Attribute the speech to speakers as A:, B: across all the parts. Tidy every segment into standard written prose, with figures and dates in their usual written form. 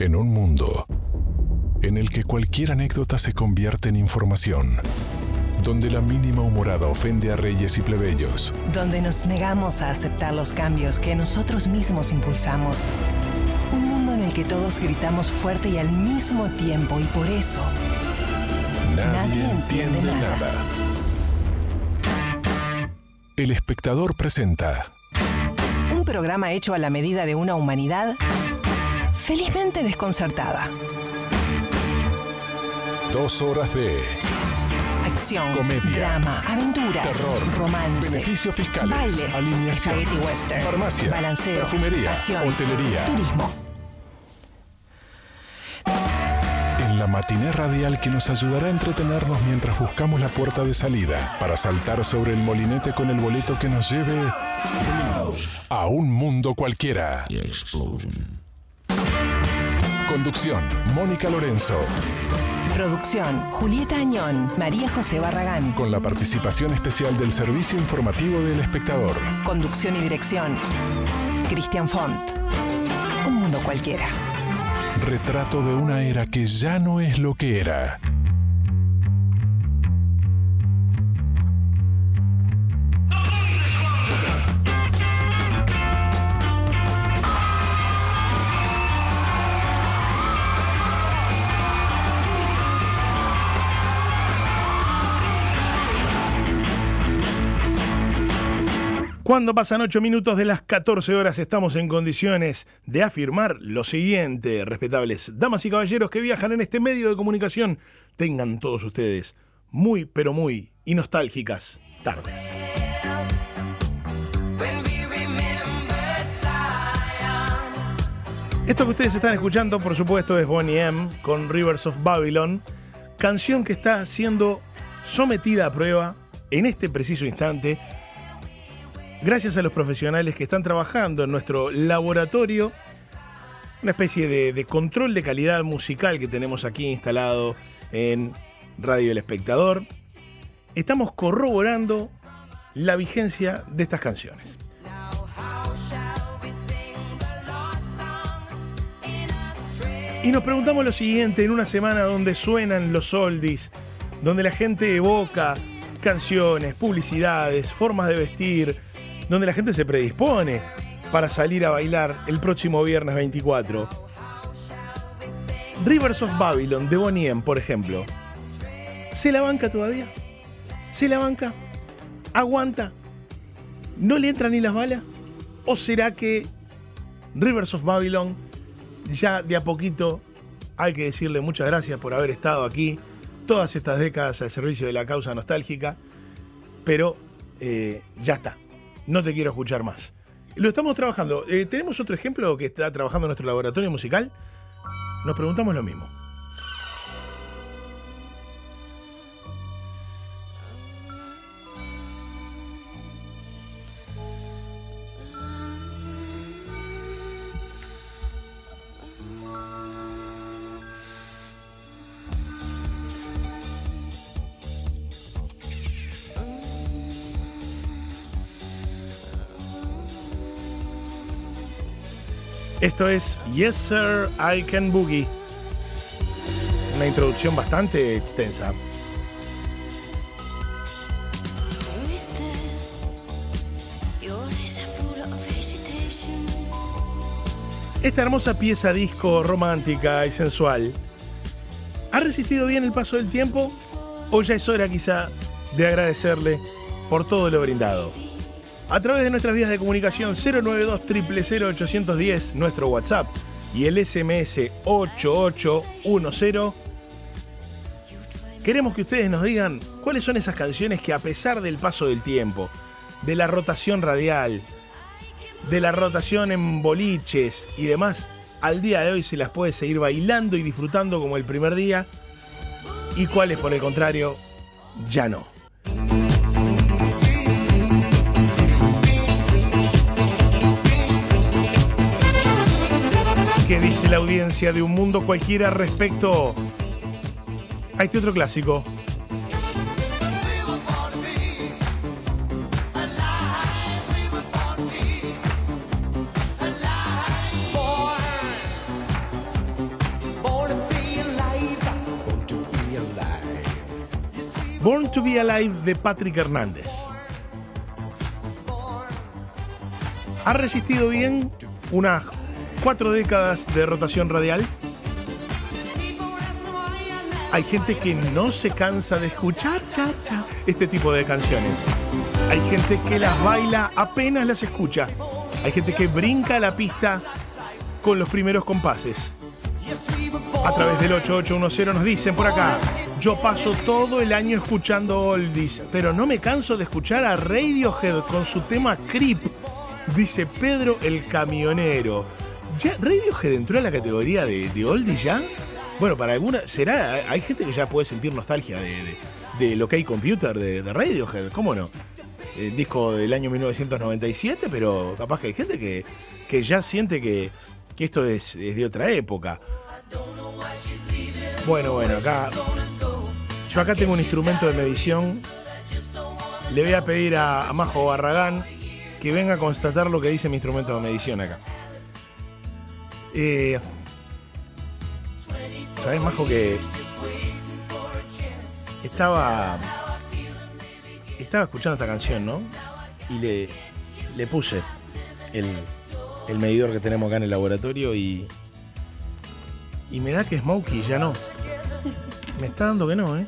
A: En un mundo en el que cualquier anécdota se convierte en información, donde la mínima humorada ofende a reyes y plebeyos,
B: donde nos negamos a aceptar los cambios que nosotros mismos impulsamos. Un mundo en el que todos gritamos fuerte y al mismo tiempo, y por eso nadie entiende nada.
A: El Espectador presenta
B: un programa hecho a la medida de una humanidad felizmente desconcertada.
A: 2 horas de
B: acción,
A: comedia,
B: drama, aventuras,
A: terror,
B: romance,
A: beneficios fiscales,
B: baile,
A: alineación,
B: spaghetti western,
A: farmacia,
B: balanceo,
A: perfumería,
B: pasión,
A: hotelería,
B: turismo.
A: En la matiné radial que nos ayudará a entretenernos mientras buscamos la puerta de salida para saltar sobre el molinete con el boleto que nos lleve a un mundo cualquiera. Conducción: Mónica Lorenzo.
B: Producción: Julieta Añón, María José Barragán.
A: Con la participación especial del Servicio Informativo del Espectador.
B: Conducción y dirección: Cristian Font. Un mundo cualquiera.
A: Retrato de una era que ya no es lo que era.
C: Cuando pasan 8 minutos de las 14 horas, estamos en condiciones de afirmar lo siguiente, respetables damas y caballeros que viajan en este medio de comunicación. Tengan todos ustedes muy, pero muy y nostálgicas tardes. Esto que ustedes están escuchando, por supuesto, es Boney M. con Rivers of Babylon, canción que está siendo sometida a prueba en este preciso instante, gracias a los profesionales que están trabajando en nuestro laboratorio, una especie de control de calidad musical que tenemos aquí instalado en Radio El Espectador. Estamos corroborando la vigencia de estas canciones. Y nos preguntamos lo siguiente, en una semana donde suenan los oldies, donde la gente evoca canciones, publicidades, formas de vestir, donde la gente se predispone para salir a bailar el próximo viernes 24. Rivers of Babylon de Boney M, por ejemplo. ¿Se la banca todavía? ¿Se la banca? ¿Aguanta? ¿No le entran ni las balas? ¿O será que Rivers of Babylon ya de a poquito hay que decirle muchas gracias por haber estado aquí todas estas décadas al servicio de la causa nostálgica, pero ya está? No te quiero escuchar más. Lo estamos trabajando. ¿Tenemos otro ejemplo que está trabajando en nuestro laboratorio musical? Nos preguntamos lo mismo. Esto es Yes Sir, I Can Boogie. Una introducción bastante extensa. Esta hermosa pieza disco romántica y sensual, ¿ha resistido bien el paso del tiempo? ¿O ya es hora quizá de agradecerle por todo lo brindado? A través de nuestras vías de comunicación 092-000-810, nuestro WhatsApp, y el SMS 8810, queremos que ustedes nos digan cuáles son esas canciones que, a pesar del paso del tiempo, de la rotación radial, de la rotación en boliches y demás, al día de hoy se las puede seguir bailando y disfrutando como el primer día, y cuáles, por el contrario, ya no. ¿Qué dice la audiencia de Un Mundo Cualquiera respecto a este otro clásico? Born to be Alive de Patrick Hernández. Ha resistido bien unas 4 décadas de rotación radial. Hay gente que no se cansa de escuchar este tipo de canciones. Hay gente que las baila apenas las escucha. Hay gente que brinca la pista con los primeros compases. A través del 8810 nos dicen por acá: yo paso todo el año escuchando oldies, pero no me canso de escuchar a Radiohead con su tema Creep, dice Pedro el camionero. ¿Ya Radiohead entró a la categoría de oldies ya? Bueno, para alguna, será, hay gente que ya puede sentir nostalgia de OK Computer de Radiohead, ¿cómo no? El disco del año 1997, pero capaz que hay gente que ya siente que esto es de otra época. Bueno, acá yo acá tengo un instrumento de medición. Le voy a pedir a Majo Barragán que venga a constatar lo que dice mi instrumento de medición acá. ¿Sabes, Majo, que estaba escuchando esta canción, ¿no? Y le puse el medidor que tenemos acá en el laboratorio y me da que Smokey ya no. Me está dando que no, ¿eh?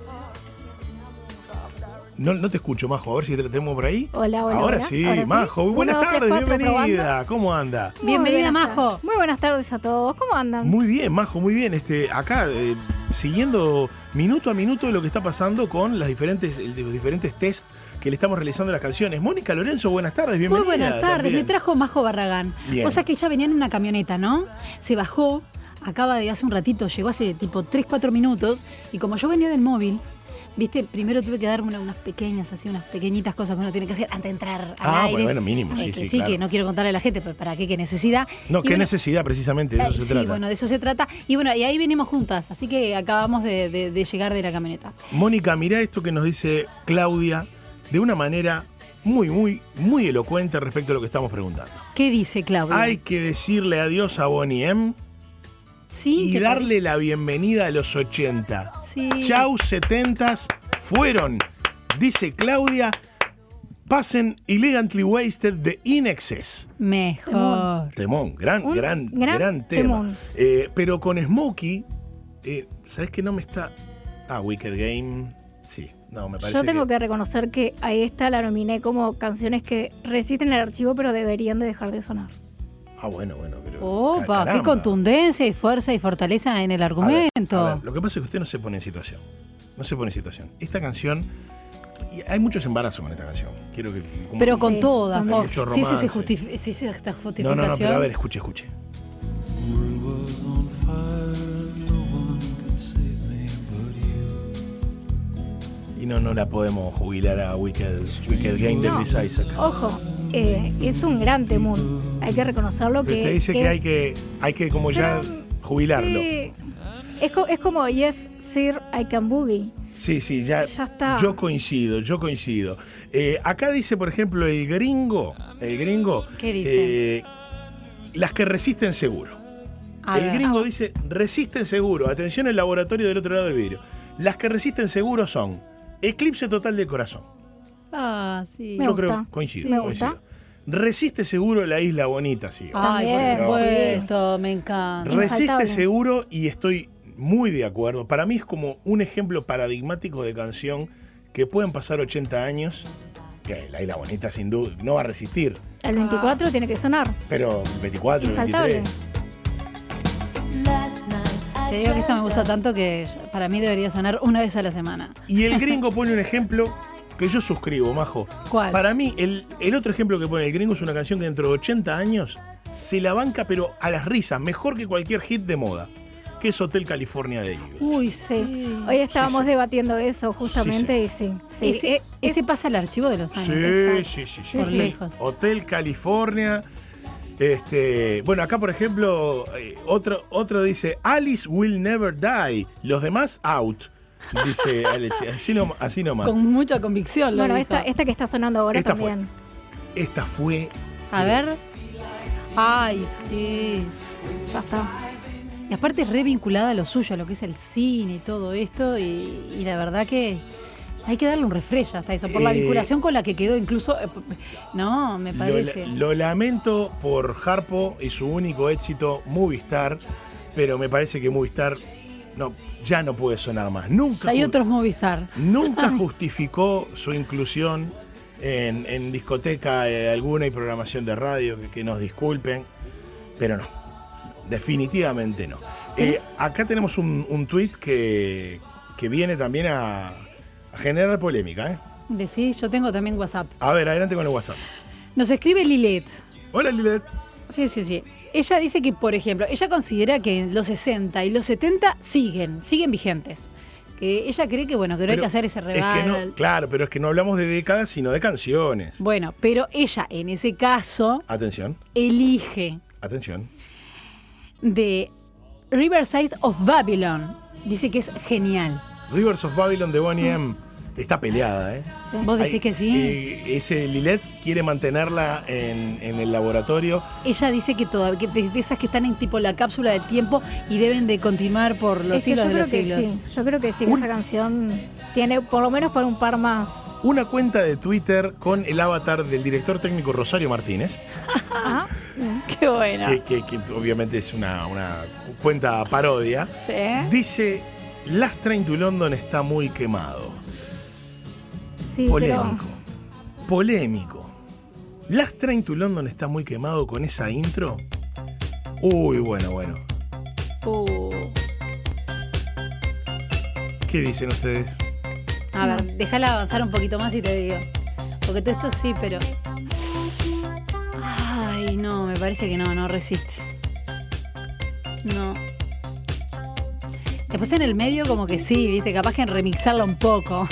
C: No te escucho, Majo. A ver si te tenemos por ahí.
D: Hola.
C: Ahora sí, Majo. Buenas tardes, bienvenida.
D: Probando.
C: ¿Cómo anda?
D: Bienvenida, Majo. Muy buenas tardes a todos. ¿Cómo andan?
C: Muy bien, Majo, muy bien. Acá, siguiendo minuto a minuto lo que está pasando con los diferentes test que le estamos realizando a las canciones. Mónica Lorenzo, buenas tardes, bienvenida.
E: Muy buenas tardes, también. Me trajo Majo Barragán.
C: Bien.
E: O sea que ella venía en una camioneta, ¿no? Se bajó, acaba de hace un ratito, llegó hace tipo 3-4 minutos, y como yo venía del móvil, viste, primero tuve que darme unas pequeñitas cosas que uno tiene que hacer antes de entrar al aire.
C: Bueno, mínimo, sí, claro.
E: Que no quiero contarle a la gente, pues ¿para qué necesidad?
C: No, qué necesidad precisamente, de eso se trata.
E: Sí, bueno, de eso se trata. Y bueno, y ahí venimos juntas, así que acabamos de llegar de la camioneta.
C: Mónica, mirá esto que nos dice Claudia de una manera muy, muy, muy elocuente respecto a lo que estamos preguntando.
E: ¿Qué dice Claudia?
C: Hay que decirle adiós a Bonnie M.
E: Sí,
C: y darle la bienvenida a los 80.
E: Sí.
C: Chau, 70s fueron, dice Claudia. Pasen Elegantly Wasted de In Excess.
E: Mejor.
C: Temón, gran tema.
D: Temón.
C: Pero con Smokey, ¿sabes qué no me está? Wicked Game. Sí, no, me parece.
D: Yo tengo que reconocer que a esta la nominé como canciones que resisten el archivo, pero deberían de dejar de sonar.
C: Bueno, pero.
E: Opa, qué contundencia y fuerza y fortaleza en el argumento.
C: A ver, lo que pasa es que usted no se pone en situación. Esta canción. Y hay muchos embarazos con esta canción. Quiero que.
E: Pero con toda.
C: Sí,
E: esta justificación.
C: No, pero a ver, escuche. Y no la podemos jubilar a Wicked Game de Chris Isaac.
D: Ojo, es un gran temón. Hay que reconocerlo.
C: Pero usted dice que hay que como ya jubilarlo.
D: Sí. Es como Yes, Sir, I Can Boogie.
C: Sí, ya está. Yo coincido. Acá dice, por ejemplo, el gringo.
E: ¿Qué dice?
C: Las que resisten seguro. El gringo dice, resisten seguro. Atención, el laboratorio del otro lado del vidrio. Las que resisten seguro son Eclipse Total del Corazón.
E: Sí.
C: Yo creo, coincido. Resiste seguro La Isla Bonita, sí.
E: Ay, por supuesto, me encanta.
C: Resiste seguro, y estoy muy de acuerdo. Para mí es como un ejemplo paradigmático de canción que pueden pasar 80 años, que La Isla Bonita sin duda no va a resistir.
D: El 24 tiene que sonar.
C: Pero 24,
D: infaltable.
C: 23...
E: Te digo que esta me gusta tanto que para mí debería sonar una vez a la semana.
C: Y el gringo pone un ejemplo que yo suscribo, Majo.
E: ¿Cuál?
C: Para mí, el otro ejemplo que pone el gringo es una canción que dentro de 80 años se la banca, pero a las risas, mejor que cualquier hit de moda, que es Hotel California de Eagles.
E: Uy, sí.
D: Hoy estábamos debatiendo eso justamente y sí.
E: Ese pasa al archivo de los años.
C: Sí.
E: Por lejos.
C: Hotel California. Bueno, acá por ejemplo, otro dice Alice Will Never Die. Los demás out. Dice Aleche, así nomás.
E: Con mucha convicción.
D: Bueno, esta que está sonando ahora también.
C: Esta fue.
E: A ver. Ay, sí.
D: Ya está.
E: Y aparte es re vinculada a lo suyo, a lo que es el cine y todo esto. Y la verdad que Hay que darle un refresh hasta eso, por la vinculación con la que quedó incluso. No, me parece.
C: Lo lamento por Harpo y su único éxito, Movistar, pero me parece que Movistar ya no puede sonar más. Nunca.
E: Hay otros Movistar.
C: Nunca justificó su inclusión en discoteca alguna y programación de radio, que nos disculpen, pero no. Definitivamente no. Acá tenemos un tuit que viene también a generar polémica.
E: Decís, yo tengo también WhatsApp.
C: A ver, adelante con el WhatsApp.
E: Nos escribe Lilet.
C: Hola, Lilet.
E: Sí. Ella dice que, por ejemplo, ella considera que los 60 y los 70 siguen vigentes. Que ella cree que, bueno, que no hay que hacer ese revival.
C: Claro, pero es que no hablamos de décadas, sino de canciones.
E: Bueno, pero ella, en ese caso...
C: Atención.
E: Elige...
C: Atención.
E: De Riverside of Babylon. Dice que es genial.
C: Rivers of Babylon de Boney M. Está peleada,
E: Sí. ¿Vos decís que sí?
C: Ese Lilet quiere mantenerla en el laboratorio.
E: Ella dice que de esas que están en tipo la cápsula del tiempo y deben de continuar por los siglos de los siglos.
D: Sí. Yo creo que sí, esa canción tiene por lo menos para un par más.
C: Una cuenta de Twitter con el avatar del director técnico Rosario Martínez.
E: Qué bueno.
C: Que obviamente es una cuenta parodia.
E: Sí.
C: Dice: Last Train to London está muy quemado.
D: Sí,
C: Polémico. Last Train to London está muy quemado con esa intro. Uy, bueno. ¿Qué dicen ustedes?
E: A ver, déjala avanzar un poquito más y te digo. Porque todo esto sí, pero... Ay, no, me parece que no resiste. No. Después en el medio como que sí, viste, capaz que en remixarla un poco.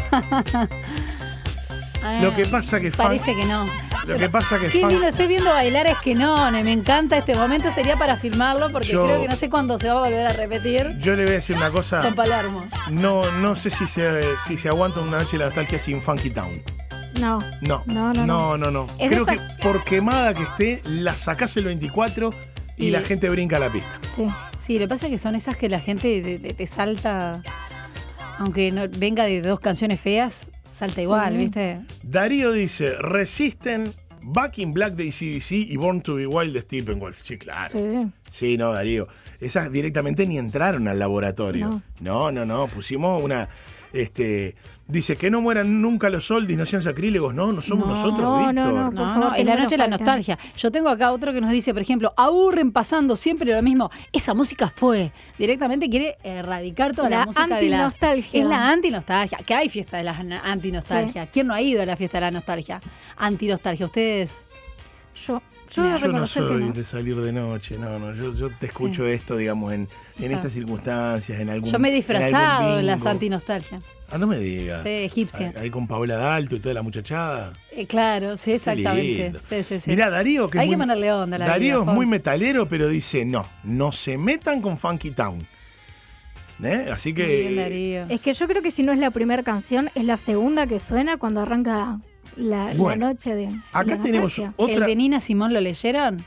C: Lo que pasa que
E: parece que no.
C: Lo que pasa que
E: qué lindo, estoy viendo bailar es que no, me encanta este momento, sería para filmarlo porque creo que no sé cuándo se va a volver a repetir.
C: Yo le voy a decir una cosa.
E: Con Palermo.
C: No sé si se aguanta una noche de la nostalgia sin Funky Town.
D: No.
C: Creo que por quemada que esté, la sacás el 24 y la gente brinca a la pista.
E: Sí, lo que pasa es que son esas que la gente te salta, aunque no venga de dos canciones feas, salta igual, ¿viste?
C: Darío dice: Resisten, Back in Black de AC/DC y Born to Be Wild de Steppenwolf. Sí, claro. Sí, no, Darío. Esas directamente ni entraron al laboratorio. No. Pusimos una... dice que no mueran nunca los oldies, no sean sacrílegos. No somos nosotros, Víctor.
E: No, es la noche de la nostalgia. Yo tengo acá otro que nos dice, por ejemplo, aburren pasando siempre lo mismo. Esa música fue. Directamente quiere erradicar toda la música de la
D: antinostalgia.
E: Es la antinostalgia. Que hay fiesta de la antinostalgia. ¿Quién no ha ido a la fiesta de la nostalgia? Antinostalgia. ¿Ustedes?
D: Yo
C: no soy de salir de noche, yo te escucho esto, digamos, en estas circunstancias, en algún...
E: Yo me he disfrazado en las antinostalgias.
C: No me digas.
E: Sí, egipcia.
C: Ahí con Paola Dalto y toda la muchachada.
E: Claro, sí, exactamente. Sí.
C: Mirá, Darío,
E: hay que ponerle onda a la
C: Darío
E: vida,
C: es muy metalero, pero dice, no se metan con Funky Town. Así que...
E: Bien, Darío.
D: Es que yo creo que si no es la primera canción, es la segunda que suena cuando arranca... La noche de...
C: Acá tenemos otra...
E: ¿El de Nina Simone lo leyeron?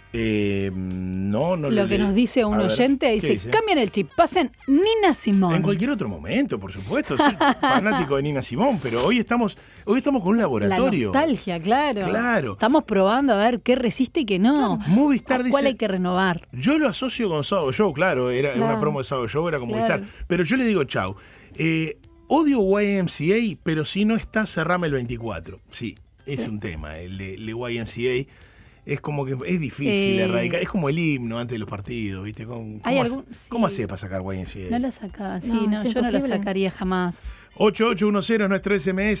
C: No
E: lo que nos dice un oyente, dice, cambien el chip, pasen Nina Simone.
C: En cualquier otro momento, por supuesto, soy fanático de Nina Simone, pero hoy estamos con un laboratorio.
E: La nostalgia, claro. Estamos probando a ver qué resiste y qué no.
C: Movistar dice...
E: ¿Cuál hay que renovar?
C: Yo lo asocio con Sábado Show, claro, era una promo de Sábado Show, era con Movistar. Pero yo le digo chau. Odio YMCA, pero si no está, cerrame el 24. Sí, es un tema. El de YMCA es como que es difícil erradicar. Es como el himno antes de los partidos, ¿viste? ¿Cómo hace para sacar YMCA?
E: No la saca, yo no la sacaría jamás.
C: 8810 es nuestro SMS,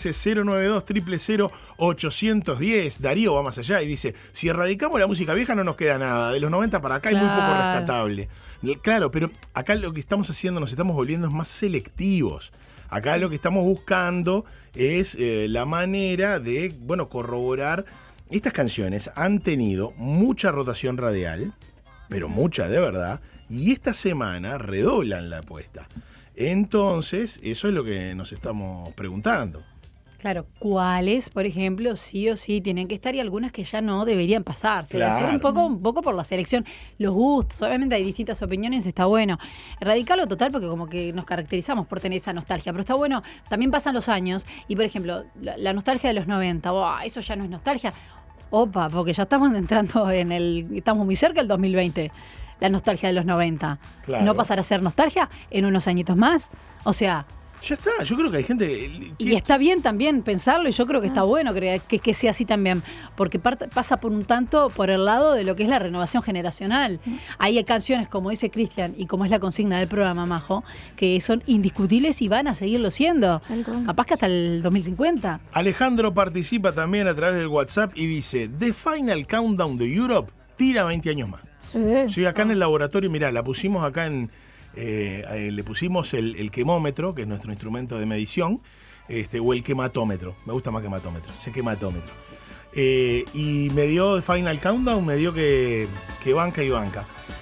C: 092-000-810. Darío va más allá y dice, si erradicamos la música vieja no nos queda nada. De los 90 para acá hay muy poco rescatable. Claro, pero acá lo que estamos haciendo, nos estamos volviendo más selectivos. Acá lo que estamos buscando es la manera de, corroborar. Estas canciones han tenido mucha rotación radial, pero mucha de verdad, y esta semana redoblan la apuesta. Entonces, eso es lo que nos estamos preguntando.
E: Claro, cuáles, por ejemplo, sí o sí tienen que estar y algunas que ya no deberían pasar. Se debe hacer un poco por la selección. Los gustos, obviamente hay distintas opiniones, está bueno. Radicarlo total porque como que nos caracterizamos por tener esa nostalgia, pero está bueno, también pasan los años y, por ejemplo, la nostalgia de los 90, eso ya no es nostalgia. Opa, porque ya estamos entrando estamos muy cerca del 2020. La nostalgia de los 90.
C: Claro.
E: ¿No pasará a ser nostalgia en unos añitos más? O sea...
C: Ya está, yo creo que hay gente...
E: Y está bien también pensarlo, y yo creo que está bueno que sea así también, porque pasa por un tanto por el lado de lo que es la renovación generacional. Hay canciones, como dice Cristian, y como es la consigna del programa, Majo, que son indiscutibles y van a seguirlo siendo. Capaz que hasta el 2050.
C: Alejandro participa también a través del WhatsApp y dice, The Final Countdown de Europe tira 20 años más. Sí, acá en el laboratorio, mirá, la pusimos acá le pusimos el quemómetro, que es nuestro instrumento de medición, o el quematómetro. Me gusta más quematómetro, ese quematómetro. Y me dio Final Countdown, me dio que banca y banca.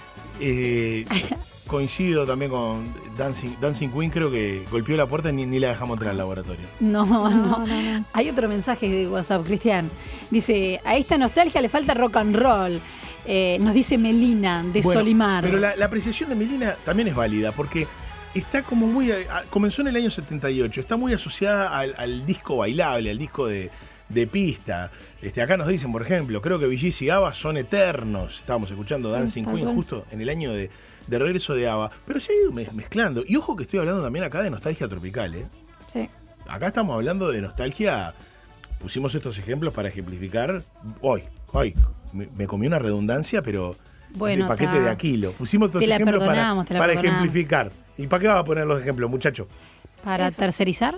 C: Coincido también con Dancing Queen, creo que golpeó la puerta y ni la dejamos entrar al laboratorio.
E: No. Hay otro mensaje de WhatsApp, Cristian. Dice, a esta nostalgia le falta rock and roll. Nos dice Melina, de Solimar.
C: Pero la apreciación de Melina también es válida, porque está como muy... comenzó en el año 78, está muy asociada al disco bailable, al disco de pista. Acá nos dicen, por ejemplo, creo que Bee Gees y ABBA son eternos. Estábamos escuchando Dancing Queen justo en el año de regreso de ABBA. Pero se ha ido mezclando. Y ojo que estoy hablando también acá de nostalgia tropical, ¿eh?
D: Sí.
C: Acá estamos hablando de nostalgia... Pusimos estos ejemplos para ejemplificar. Hoy me comí una redundancia, pero
E: bueno,
C: de paquete de Aquilo. Pusimos estos ejemplos para ejemplificar. ¿Y para qué vas a poner los ejemplos, muchacho?
E: ¿Para tercerizar?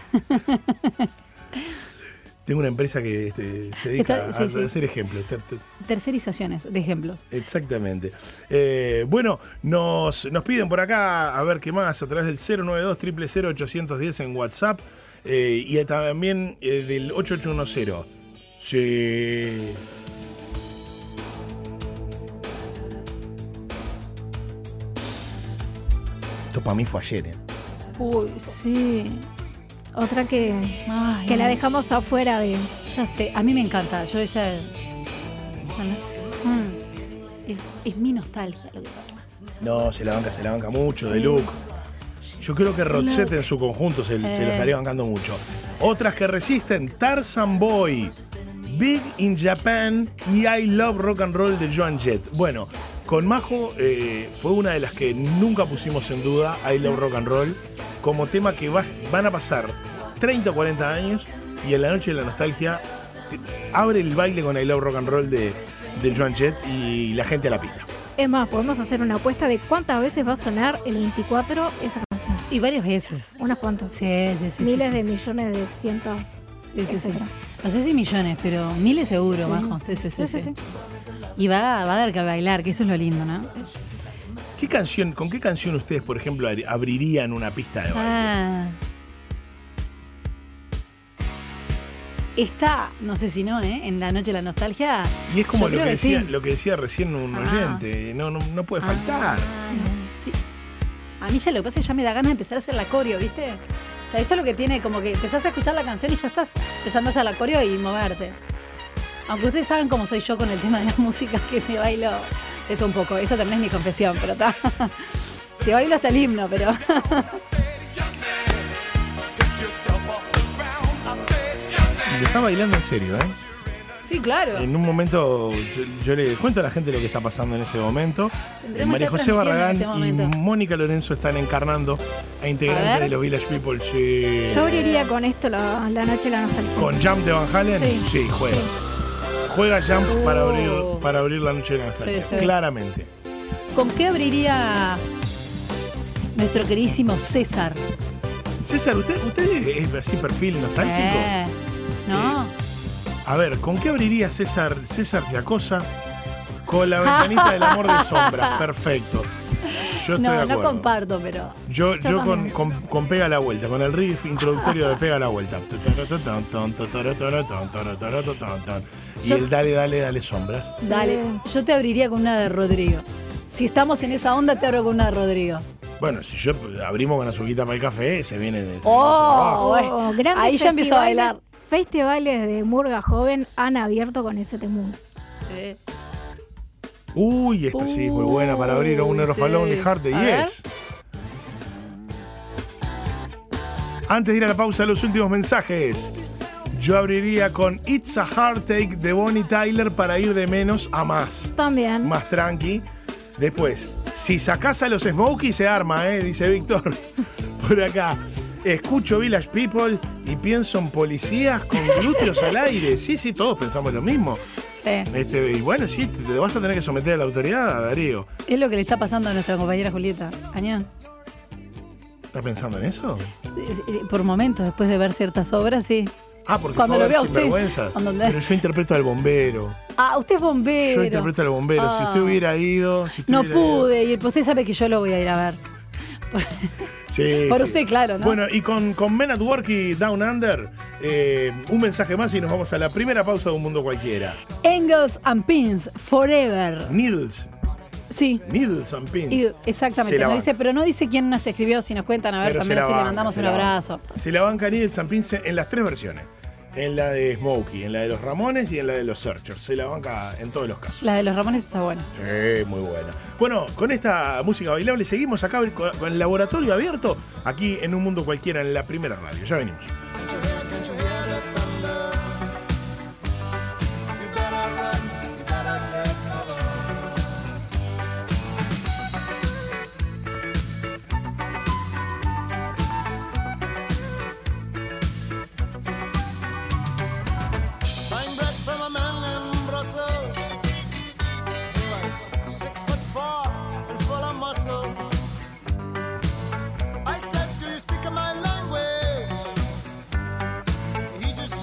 C: Tengo una empresa que se dedica a hacer ejemplos.
E: Tercerizaciones de ejemplos.
C: Exactamente. Bueno, nos piden por acá, a ver qué más, a través del 092-000-810 en WhatsApp. Y también del 8810. Sí. Esto para mí fue ayer,
E: Uy, sí.
D: Otra que la dejamos afuera de...
E: Ya sé, a mí me encanta. Yo esa... Es mi nostalgia lo que pasa.
C: No, se la banca mucho, sí. De Luke. Yo creo que Roxette en su conjunto se lo estaría bancando mucho. Otras que resisten, Tarzan Boy, Big in Japan y I Love Rock and Roll de Joan Jett. Bueno, con Majo fue una de las que nunca pusimos en duda, I Love Rock and Roll, como tema que van a pasar 30 o 40 años y en la noche de la nostalgia abre el baile con I Love Rock and Roll de Joan Jett y la gente a la pista.
D: Es más, podemos hacer una apuesta de cuántas veces va a sonar el 24 esa canción.
E: Y varias veces.
D: Unas cuantas.
E: Sí.
D: Miles de millones de cientos.
E: Sí. No sé si millones, pero miles seguro, Majo. Sí. Y va a dar que bailar, que eso es lo lindo, ¿no?
C: ¿Con qué canción ustedes, por ejemplo, abrirían una pista de baile?
E: Está, no sé si no, en la noche de la nostalgia.
C: Y es como lo que decía recién un oyente, no puede faltar.
E: Sí. A mí ya lo que pasa es que ya me da ganas de empezar a hacer la coreo, ¿viste? O sea, eso es lo que tiene, como que empezás a escuchar la canción y ya estás empezando a hacer la coreo y moverte. Aunque ustedes saben cómo soy yo con el tema de la música, que te bailo esto un poco. Esa también es mi confesión, pero está. Te bailo hasta el himno, pero...
C: Y está bailando en serio, ¿eh?
E: Sí, claro.
C: En un momento, yo le cuento a la gente lo que está pasando en este momento. María José Barragán y Mónica Lorenzo están encarnando a integrantes de los Village People. Sí.
D: Yo abriría con esto la noche de la nostalgia.
C: ¿Con Jump de Van Halen? Sí, juega. Sí. Juega Jump para abrir la noche de la nostalgia, sí. Claramente.
E: ¿Con qué abriría nuestro queridísimo César?
C: César, ¿usted es así perfil nostálgico?
E: No.
C: A ver, ¿con qué abriría César Giacosa? Con La ventanita del amor de sombras. Perfecto. Yo estoy de acuerdo.
E: No comparto, pero...
C: Yo con Pega la Vuelta, con el riff introductorio de Pega la Vuelta. Y el dale sombras.
E: Dale, yo te abriría con una de Rodrigo. Si estamos en esa onda, te abro con una de Rodrigo.
C: Bueno, si yo abrimos con azuquita para el café, se viene de
E: bueno.
D: Grandes
E: Ahí ya empezó a bailar.
D: Festivales de murga joven han abierto con ese temún.
C: Uy, esta sí es muy buena para abrir a un Earth
E: sí.
C: of a Lonely Heart de
E: A ver.
C: Yes. Antes de ir a la pausa, los últimos mensajes. Yo abriría con It's a Heartache de Bonnie Tyler para ir de menos a más.
D: También.
C: Más tranqui. Después, si sacás a los Smokey se arma, dice Víctor. Por acá. Escucho Village People y pienso en policías con glúteos al aire. Sí, todos pensamos lo mismo.
E: Sí.
C: Y bueno, sí, te vas a tener que someter a la autoridad, Darío.
E: Es lo que le está pasando a nuestra compañera Julieta Añán.
C: ¿Estás pensando en eso?
E: Por momentos, después de ver ciertas obras, sí.
C: Ah, porque
E: Cuando lo veo a usted.
C: sinvergüenza. Pero yo interpreto al bombero.
E: Ah, usted es bombero.
C: Yo interpreto al bombero. Si usted hubiera ido...
E: No pude ir, usted sabe que yo lo voy a ir a ver.
C: Sí,
E: Por
C: sí.
E: usted, claro, ¿no?
C: Bueno, y con Men at Work y Down Under, un mensaje más y nos vamos a la primera pausa de Un Mundo Cualquiera.
E: Engels and Pins, Forever.
C: Needles and Pins.
E: Exactamente, no dice, pero no dice quién nos escribió, si nos cuentan, a ver,
C: Pero
E: también así le mandamos un abrazo.
C: Se la banca Needles and Pins en las 3 versiones. En la de Smokey, en la de los Ramones y en la de los Searchers. Se la banca en todos los casos.
E: La de los Ramones está buena.
C: Sí, muy buena. Bueno, con esta música bailable seguimos acá con el laboratorio abierto aquí en Un Mundo Cualquiera en la primera radio. Ya venimos.
F: I said, do you speak my language? He just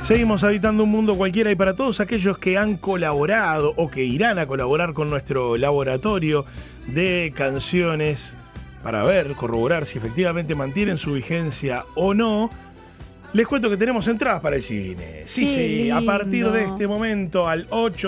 C: Seguimos habitando un mundo cualquiera y para todos aquellos que han colaborado o que irán a colaborar con nuestro laboratorio de canciones para corroborar si efectivamente mantienen su vigencia o no, les cuento que tenemos entradas para el cine. Sí, a partir de este momento al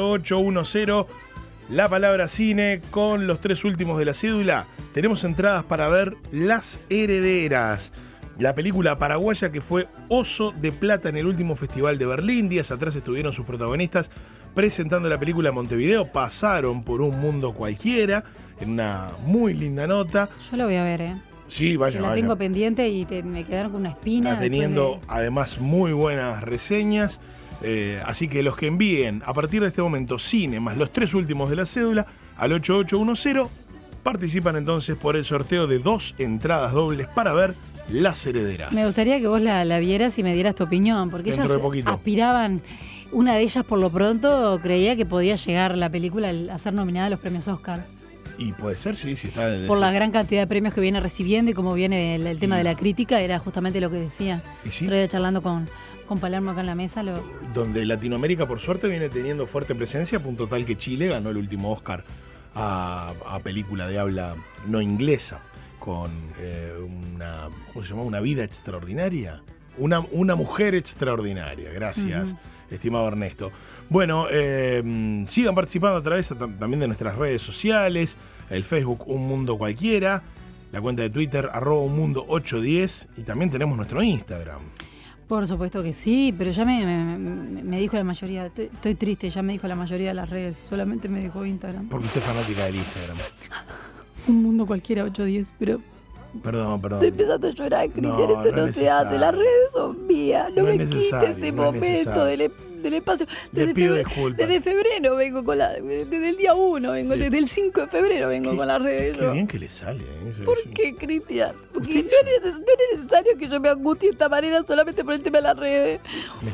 C: 8810, la palabra cine con los 3 últimos de la cédula, tenemos entradas para ver Las Herederas. La película paraguaya que fue Oso de Plata en el último festival de Berlín. Días atrás estuvieron sus protagonistas presentando la película en Montevideo. Pasaron por un mundo cualquiera en una muy linda nota.
E: Yo la voy a ver,
C: Sí, vaya.
E: La tengo pendiente y me quedaron con una espina.
C: Está teniendo además muy buenas reseñas. Así que los que envíen a partir de este momento cine más los 3 últimos de la cédula al 8810 participan entonces por el sorteo de 2 entradas dobles para ver Las Herederas.
E: Me gustaría que vos la vieras y me dieras tu opinión, porque
C: Dentro
E: ellas aspiraban, una de ellas por lo pronto creía que podía llegar la película a ser nominada a los premios Oscar.
C: Y puede ser, sí, está
E: por la gran cantidad de premios que viene recibiendo y como viene el tema de la crítica, era justamente lo que decía.
C: ¿Y sí?
E: Estoy charlando con Palermo acá en la mesa.
C: Donde Latinoamérica, por suerte, viene teniendo fuerte presencia, a punto tal que Chile ganó el último Oscar a película de habla no inglesa, con ¿cómo se llama? Una vida extraordinaria. Una mujer extraordinaria. Gracias, estimado Ernesto. Bueno, sigan participando a través también de nuestras redes sociales, el Facebook Un Mundo Cualquiera, la cuenta de Twitter @unmundo810 y también tenemos nuestro Instagram.
E: Por supuesto que sí, pero ya me dijo la mayoría, estoy triste, ya me dijo la mayoría de las redes, solamente me dijo Instagram.
C: Porque usted es fanática del Instagram.
E: Un Mundo Cualquiera 810, pero...
C: Perdón.
E: Estoy empezando a llorar, Cristian, esto no se hace, las redes son mías, no me quites ese momento del espacio. Desde febrero vengo con desde el día 1 vengo, desde el 5 de febrero vengo con las redes.
C: Qué bien que le sale.
E: ¿Por qué, Cristian? Porque no es necesario que yo me angustie de esta manera solamente por el tema de las redes.
C: Me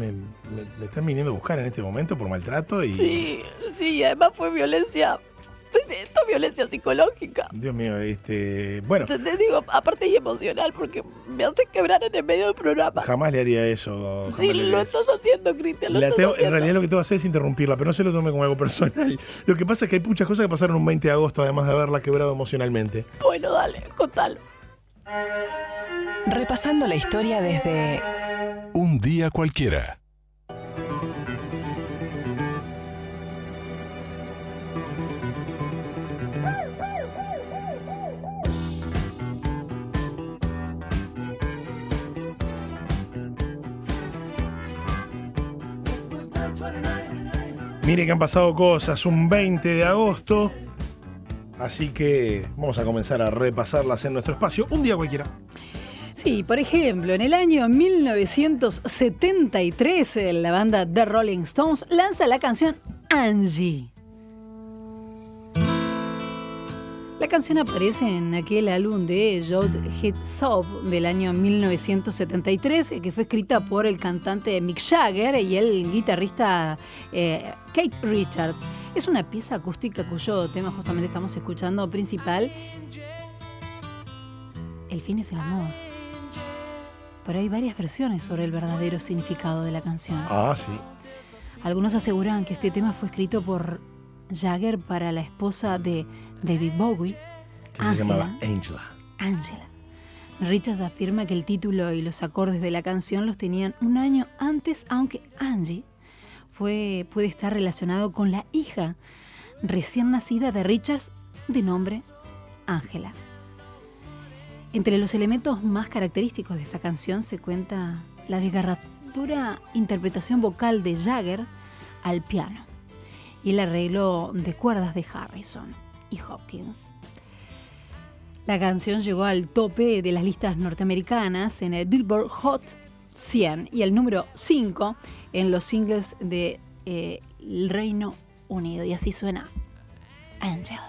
C: están viniendo a buscar en este momento por maltrato y...
E: Sí, además fue violencia. Pues esto es violencia psicológica.
C: Dios mío, bueno.
E: Te digo, aparte y emocional, porque me hace quebrar en el medio del programa.
C: Jamás le haría eso.
E: Sí, lo estás haciendo, Cristian. En
C: realidad lo que tengo que hacer es interrumpirla, pero no se lo tome como algo personal. Lo que pasa es que hay muchas cosas que pasaron un 20 de agosto, además de haberla quebrado emocionalmente.
E: Bueno, dale, contalo.
B: Repasando la historia desde
A: Un día cualquiera.
C: Mire que han pasado cosas, un 20 de agosto, así que vamos a comenzar a repasarlas en nuestro espacio, un día cualquiera.
E: Sí, por ejemplo, en el año 1973, la banda The Rolling Stones lanza la canción Angie. La canción aparece en aquel álbum de You'd Hit Soap del año 1973, que fue escrita por el cantante Mick Jagger y el guitarrista Keith Richards. Es una pieza acústica cuyo tema justamente estamos escuchando principal. El fin es el amor. Pero hay varias versiones sobre el verdadero significado de la canción.
C: Ah, sí.
E: Algunos aseguran que este tema fue escrito por Jagger para la esposa de David Bowie,
C: que se llamaba
E: Angela. Richards afirma que el título y los acordes de la canción los tenían un año antes, aunque Angie puede estar relacionado con la hija recién nacida de Richards de nombre Angela. Entre los elementos más característicos de esta canción se cuenta la desgarradora interpretación vocal de Jagger al piano y el arreglo de cuerdas de Harrison y Hopkins. La canción llegó al tope de las listas norteamericanas en el Billboard Hot 100 y el número 5 en los singles de el Reino Unido. Y así suena Angel.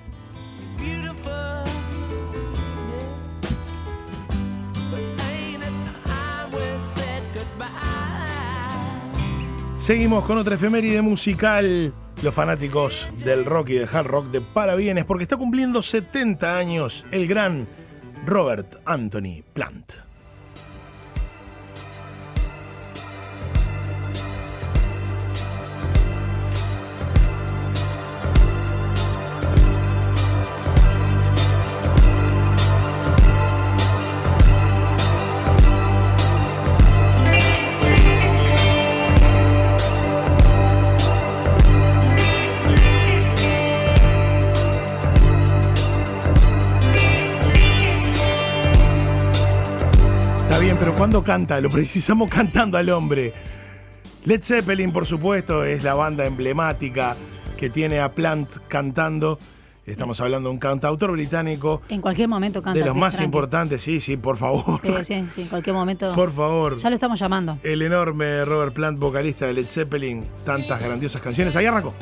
C: Seguimos con otra efeméride musical. Los fanáticos del rock y del hard rock de parabienes, porque está cumpliendo 70 años el gran Robert Anthony Plant. Pero cuando canta, lo precisamos cantando al hombre. Led Zeppelin, por supuesto, es la banda emblemática que tiene a Plant cantando. Estamos hablando de un cantautor británico.
E: En cualquier momento canta.
C: De los más importantes, sí, por favor.
E: Sí, en cualquier momento.
C: Por favor.
E: Ya lo estamos llamando.
C: El enorme Robert Plant, vocalista de Led Zeppelin. Tantas grandiosas canciones. Ahí arrancó.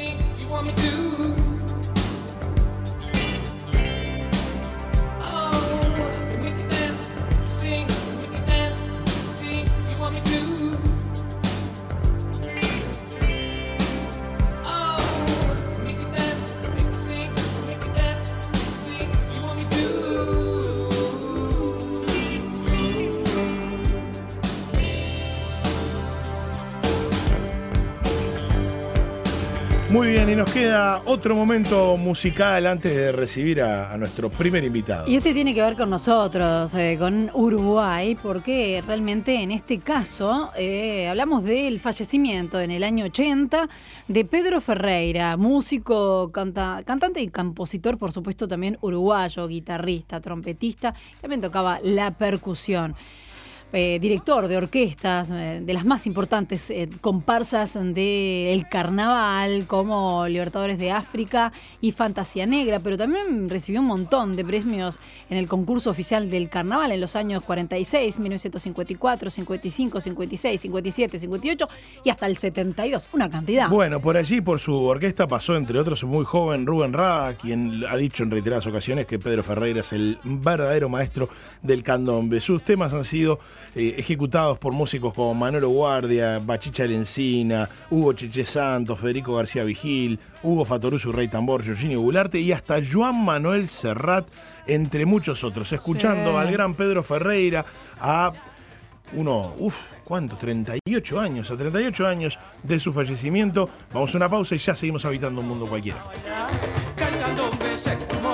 C: Muy bien, y nos queda otro momento musical antes de recibir a nuestro primer invitado.
E: Y este tiene que ver con nosotros, con Uruguay, porque realmente en este caso hablamos del fallecimiento en el año 80 de Pedro Ferreira, músico, cantante y compositor, por supuesto también uruguayo, guitarrista, trompetista, también tocaba la percusión. Director de orquestas, de las más importantes comparsas del carnaval, como Libertadores de África y Fantasía Negra, pero también recibió un montón de premios en el concurso oficial del carnaval en los años 46, 1954, 55, 56, 57, 58 y hasta el 72, una cantidad.
C: Bueno, por allí, por su orquesta, pasó entre otros un muy joven Rubén Rada, quien ha dicho en reiteradas ocasiones que Pedro Ferreira es el verdadero maestro del candombe. Sus temas han sido ejecutados por músicos como Manolo Guardia, Bachicha Lencina, Hugo Cheche Santos, Federico García Vigil, Hugo Fatoruso, Rey Tambor, Jorginho Goularte y hasta Joan Manuel Serrat, entre muchos otros. Escuchando al gran Pedro Ferreira a ¿cuánto? 38 años, a 38 años de su fallecimiento. Vamos a una pausa y ya seguimos habitando un mundo cualquiera.
F: Que el candombe se formó